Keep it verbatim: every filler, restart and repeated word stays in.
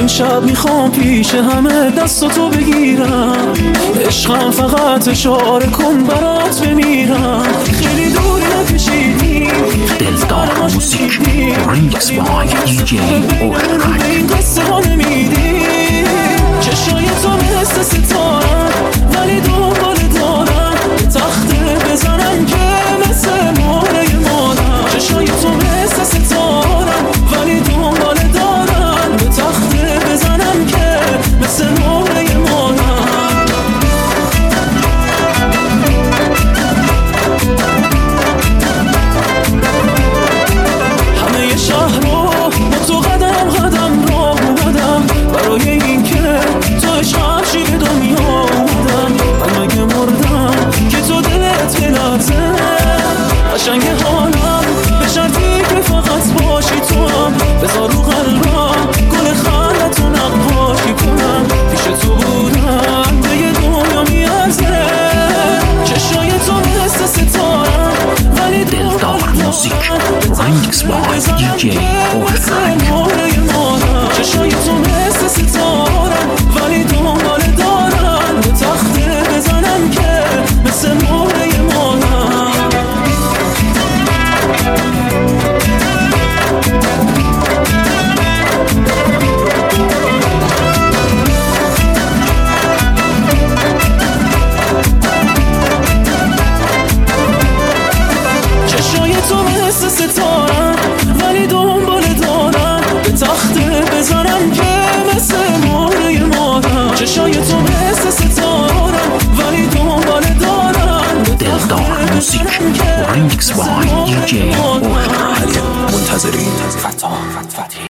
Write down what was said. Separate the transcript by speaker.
Speaker 1: امشب میخوام پیش همه دست تو بگیرم، عشقم فقط اشاره کن برات بمیرم. خیلی دور نکشیدیم
Speaker 2: دلدار موزیک ریمیکس بای دی جی اوشن.
Speaker 1: این قصه ها نمیدی چشای تو مثل ستارم، ولی دنبال دارم تخته بزنم که مثل مهره مادم. چشای تو مثل ستارم ولی دنبال دارم تخته بزنم که مثل مهره مادم. همه شهر رو با تو قدم قدم را اومدم، برای این که تو عشقم شی به دنیا اومدم. من مگه مردم که تو دلت بلرزه، قشنگ حالم به شرطی که فقط باشی تو هم. بذار رو قلبم گل خندت رو نقاشی کنم، پیش تو بودم به یه دنیا میارزه. چشای تو مثل ستارم ولی
Speaker 2: دلدار موزیک ریمیکس بای دی جی اوشن.
Speaker 1: چشای تو مثل ستارم ولی دنبال دارم به تخته بزنم که مثل مهره مادم. چشای تو مثل ستارم ولی دنبال دارم به تخته بزنم که مثل مهره مادم. چشای تو مثل ستارم ولی دنبال دارم
Speaker 2: دلدار موزیک ریمیکس بای دی جی اوشن.
Speaker 3: منتظرین فتا فتحی.